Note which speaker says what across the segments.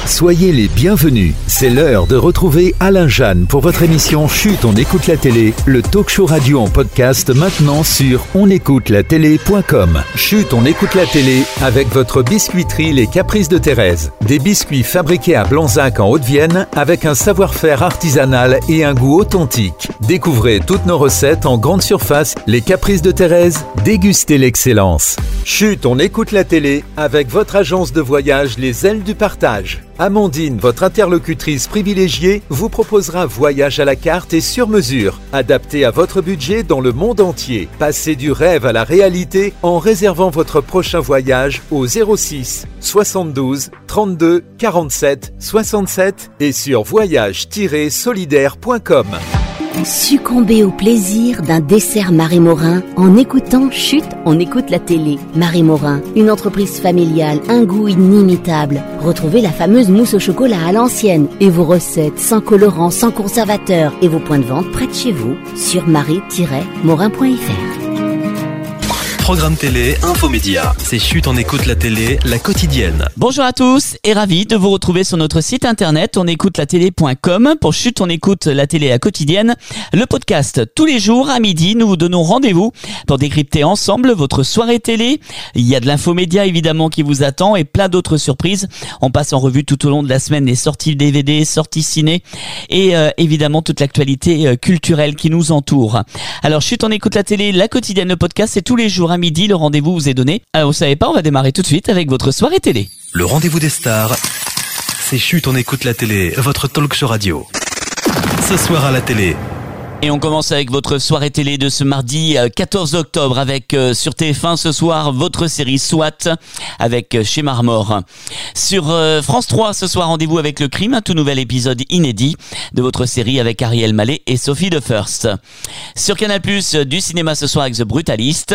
Speaker 1: Soyez les bienvenus. C'est l'heure de retrouver Alain Jeanne pour votre émission Chut, on écoute la télé, le talk show radio en podcast maintenant sur onécoutelatélé.com. Chut, on écoute la télé avec votre biscuiterie Les Caprices de Thérèse. Des biscuits fabriqués à Blanzac en Haute-Vienne avec un savoir-faire artisanal et un goût authentique. Découvrez toutes nos recettes en grande surface. Les Caprices de Thérèse, dégustez l'excellence. Chut, on écoute la télé avec votre agence de voyage Les Ailes du Partage. Amandine, votre interlocutrice privilégiée, vous proposera voyage à la carte et sur mesure, adapté à votre budget dans le monde entier. Passez du rêve à la réalité en réservant votre prochain voyage au 06 72 32 47 67 et sur voyage-solidaire.com.
Speaker 2: Succombez au plaisir d'un dessert Marie Morin en écoutant Chut, on écoute la télé. Marie Morin, une entreprise familiale, un goût inimitable. Retrouvez la fameuse mousse au chocolat à l'ancienne et vos recettes sans colorant, sans conservateur et vos points de vente près de chez vous sur marie-morin.fr.
Speaker 3: Programme télé, infomédia. C'est Chut, on écoute la télé, la quotidienne.
Speaker 4: Bonjour à tous et ravi de vous retrouver sur notre site internet onécoutelatélé.com pour Chut, on écoute la télé la quotidienne. Le podcast tous les jours à midi, nous vous donnons rendez-vous pour décrypter ensemble votre soirée télé. Il y a de l'infomédia évidemment qui vous attend et plein d'autres surprises. On passe en revue tout au long de la semaine les sorties DVD, sorties ciné et évidemment toute l'actualité culturelle qui nous entoure. Alors Chut, on écoute la télé, la quotidienne, le podcast, c'est tous les jours à midi, le rendez-vous vous est donné. Alors vous savez pas, on va démarrer tout de suite avec votre soirée télé.
Speaker 3: Le rendez-vous des stars, c'est Chut, on écoute la télé, votre talk show radio. Ce soir à la télé.
Speaker 4: Et on commence avec votre soirée télé de ce mardi 14 octobre avec sur TF1 ce soir votre série SWAT avec chez Marmore. Sur France 3 ce soir, rendez-vous avec Le Crime, un tout nouvel épisode inédit de votre série avec Ariel Mallet et Sophie de First. Sur Canal+, du cinéma ce soir avec The Brutalist.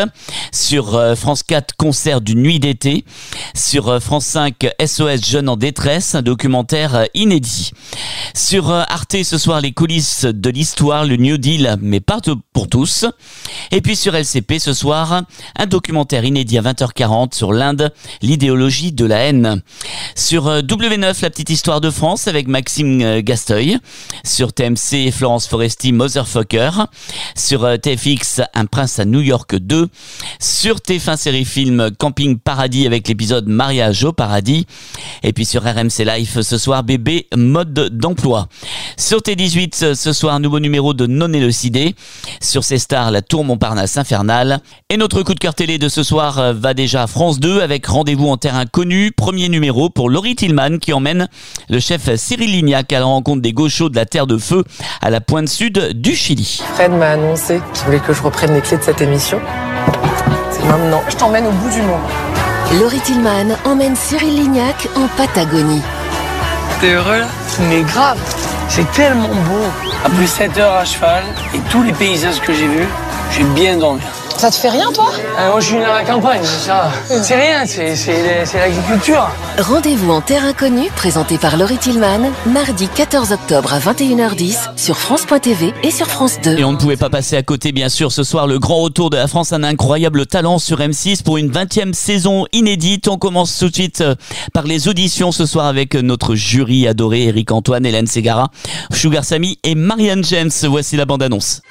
Speaker 4: Sur France 4, concert d'une nuit d'été. Sur France 5, SOS Jeunes en détresse, un documentaire inédit. Sur Arte ce soir, les coulisses de l'histoire, le New Deal, mais pas pour tous. Et puis sur LCP ce soir, un documentaire inédit à 20h40 sur l'Inde, l'idéologie de la haine. Sur W9, la petite histoire de France avec Maxime Gasteuil. Sur TMC, Florence Foresti, Motherfucker. Sur TFX, Un prince à New York 2. Sur TF1 série film, Camping Paradis avec l'épisode Mariage au paradis. Et puis sur RMC Live ce soir, Bébé mode d'emploi. Sur T18 ce soir, un nouveau numéro de Non élucidé. Sur ces stars, la Tour Montparnasse infernale. Et notre coup de cœur télé de ce soir va déjà à France 2 avec Rendez-vous en terre inconnue, premier numéro pour Laurie Tillman qui emmène le chef Cyril Lignac à la rencontre des gauchos de la Terre de Feu à la pointe sud du Chili.
Speaker 5: Fred m'a annoncé qu'il voulait que je reprenne les clés de cette émission. C'est maintenant. Je t'emmène au bout du monde.
Speaker 2: Laurie Tillman emmène Cyril Lignac en Patagonie.
Speaker 5: T'es heureux là? Mais grave, c'est tellement beau. Après 7 heures à cheval et tous les paysages que j'ai vus, j'ai bien dormi.
Speaker 6: Ça te fait rien, toi?
Speaker 5: Moi, je suis né à la campagne, ça. C'est rien, c'est l'agriculture.
Speaker 2: Rendez-vous en terre inconnue, présenté par Laurie Tillman, mardi 14 octobre à 21h10 sur France.tv et sur France 2.
Speaker 4: Et on ne pouvait pas passer à côté, bien sûr, ce soir, le grand retour de La France, un incroyable talent sur M6 pour une 20e saison inédite. On commence tout de suite par les auditions ce soir avec notre jury adoré, Eric Antoine, Hélène Ségara, Sugar Sammy et Marianne James. Voici la bande-annonce.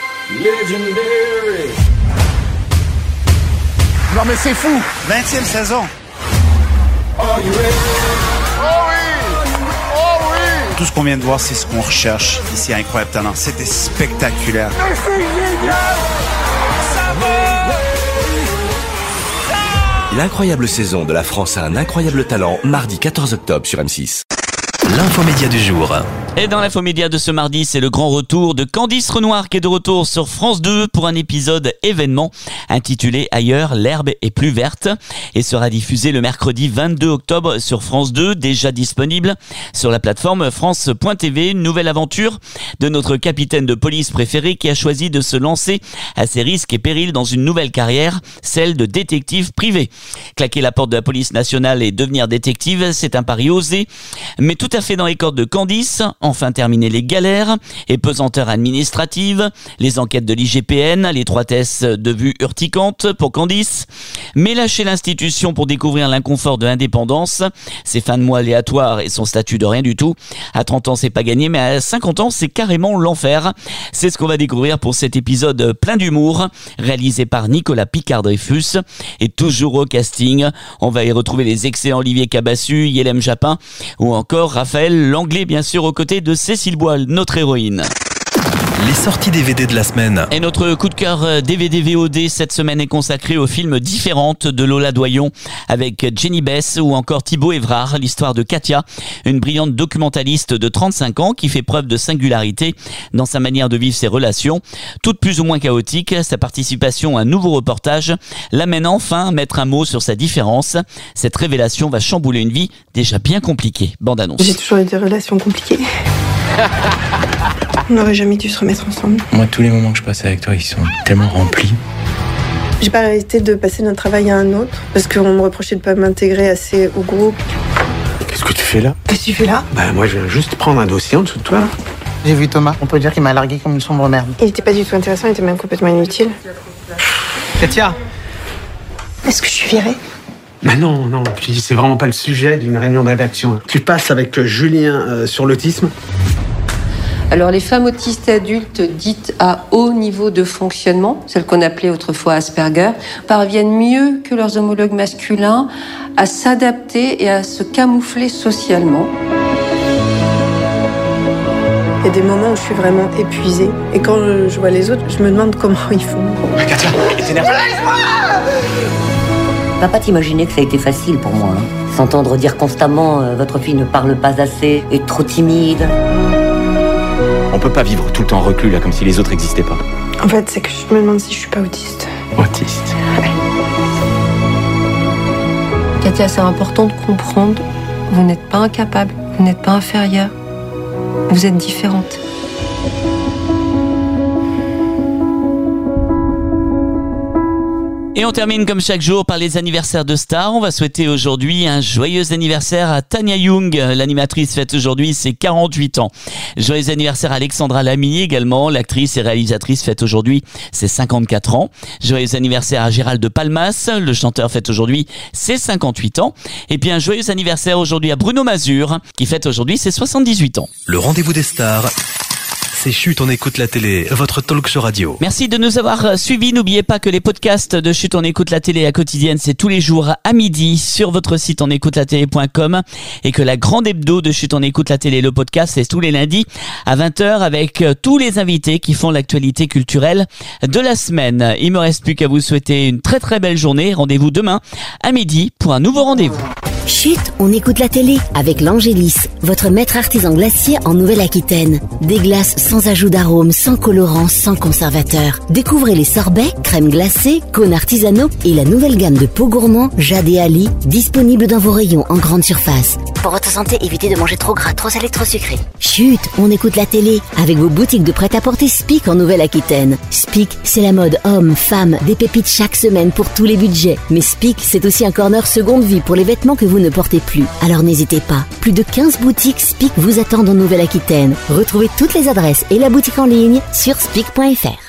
Speaker 7: Legendary. Non mais c'est fou!
Speaker 8: 20e saison.
Speaker 7: Oh oui! Oh oui!
Speaker 8: Tout ce qu'on vient de voir, c'est ce qu'on recherche ici à Incroyable Talent. C'était spectaculaire.
Speaker 7: Mais c'est génial! Ça va!
Speaker 3: L'incroyable saison de La France a un incroyable talent, mardi 14 octobre sur M6. L'infomédia du jour.
Speaker 4: Et dans l'infomédia de ce mardi, c'est le grand retour de Candice Renoir qui est de retour sur France 2 pour un épisode événement intitulé Ailleurs, l'herbe est plus verte et sera diffusé le mercredi 22 octobre sur France 2, déjà disponible sur la plateforme France.tv. Une nouvelle aventure de notre capitaine de police préféré qui a choisi de se lancer à ses risques et périls dans une nouvelle carrière, celle de détective privé. Claquer la porte de la police nationale et devenir détective, c'est un pari osé, mais tout à fait dans les cordes de Candice. enfin terminer les galères et pesanteurs administratives, les enquêtes de l'IGPN, l'étroitesse de vue urticante pour Candice, mais lâcher l'institution pour découvrir l'inconfort de l'indépendance, ses fins de mois aléatoires et son statut de rien du tout. À 30 ans, c'est pas gagné, mais à 50 ans, c'est carrément l'enfer. C'est ce qu'on va découvrir pour cet épisode plein d'humour, réalisé par Nicolas Picard-Dreyfus. Et toujours au casting, on va y retrouver les excellents Olivier Cabassu, Yelem Japin, ou encore Raphaël Langlais, bien sûr, aux côtés de Cécile Boile, notre héroïne.
Speaker 3: Les sorties DVD de la semaine.
Speaker 4: Et notre coup de cœur DVD VOD cette semaine est consacré aux films Différentes de Lola Doyon avec Jenny Bess ou encore Thibaut Évrard, l'histoire de Katia, une brillante documentaliste de 35 ans qui fait preuve de singularité dans sa manière de vivre ses relations, toutes plus ou moins chaotiques. Sa participation à un nouveau reportage l'amène enfin à mettre un mot sur sa différence. Cette révélation va chambouler une vie déjà bien compliquée. Bande annonce.
Speaker 6: J'ai toujours eu des relations compliquées. On n'aurait jamais dû se remettre ensemble.
Speaker 9: Moi, tous les moments que je passe avec toi, ils sont tellement remplis.
Speaker 6: J'ai pas arrêté de passer notre travail à un autre parce qu'on me reprochait de pas m'intégrer assez au groupe.
Speaker 10: Qu'est-ce que tu fais là?
Speaker 6: Qu'est-ce que tu fais là?
Speaker 10: Bah moi, je viens juste prendre un dossier en dessous de toi.
Speaker 11: J'ai vu Thomas, on peut dire qu'il m'a largué comme une sombre merde.
Speaker 6: Il était pas du tout intéressant, il était même complètement inutile.
Speaker 11: Katia,
Speaker 6: est-ce que je suis virée?
Speaker 10: Bah non, puis c'est vraiment pas le sujet d'une réunion de rédaction. Tu passes avec Julien sur l'autisme.
Speaker 12: Alors les femmes autistes adultes dites à haut niveau de fonctionnement, celles qu'on appelait autrefois Asperger, parviennent mieux que leurs homologues masculins à s'adapter et à se camoufler socialement.
Speaker 6: Il y a des moments où je suis vraiment épuisée. Et quand je vois les autres, je me demande comment ils font.
Speaker 10: Katia, t'énerve.
Speaker 13: Va pas t'imaginer que ça a été facile pour moi. S'entendre dire constamment votre fille ne parle pas assez, est trop timide.
Speaker 9: On peut pas vivre tout le temps reclus là, comme si les autres n'existaient pas.
Speaker 6: En fait, c'est que je me demande si je suis pas autiste.
Speaker 9: Autiste.
Speaker 6: Ouais.
Speaker 12: Katia, c'est important de comprendre, vous n'êtes pas incapable, vous n'êtes pas inférieure, vous êtes différente.
Speaker 4: Et on termine comme chaque jour par les anniversaires de stars. On va souhaiter aujourd'hui un joyeux anniversaire à Tania Young. L'animatrice fête aujourd'hui ses 48 ans. Joyeux anniversaire à Alexandra Lamy également. L'actrice et réalisatrice fête aujourd'hui ses 54 ans. Joyeux anniversaire à Gérald de Palmas. Le chanteur fête aujourd'hui ses 58 ans. Et puis un joyeux anniversaire aujourd'hui à Bruno Mazur qui fête aujourd'hui ses 78 ans.
Speaker 3: Le rendez-vous des stars. C'est Chut, on écoute la télé, votre talk show radio.
Speaker 4: Merci de nous avoir suivis. N'oubliez pas que les podcasts de Chut, on écoute la télé à quotidienne, c'est tous les jours à midi sur votre site onécoutelatélé.com et que la grande hebdo de Chut, on écoute la télé, le podcast, c'est tous les lundis à 20h avec tous les invités qui font l'actualité culturelle de la semaine. Il me reste plus qu'à vous souhaiter une très très belle journée. Rendez-vous demain à midi pour un nouveau rendez-vous.
Speaker 2: Chut, on écoute la télé avec l'Angélis, votre maître artisan glacier en Nouvelle-Aquitaine. Des glaces sans ajout d'arôme, sans colorant, sans conservateur. Découvrez les sorbets, crèmes glacées, cônes artisanaux et la nouvelle gamme de pots gourmands Jade et Ali, disponible dans vos rayons en grande surface. Pour votre santé, évitez de manger trop gras, trop salé, trop sucré. Chut, on écoute la télé avec vos boutiques de prêt-à-porter Spic en Nouvelle-Aquitaine. Spic, c'est la mode homme, femme, des pépites chaque semaine pour tous les budgets. Mais Spic, c'est aussi un corner seconde vie pour les vêtements que vous ne portez plus. Alors n'hésitez pas. Plus de 15 boutiques Spic vous attendent en Nouvelle-Aquitaine. Retrouvez toutes les adresses et la boutique en ligne sur spic.fr.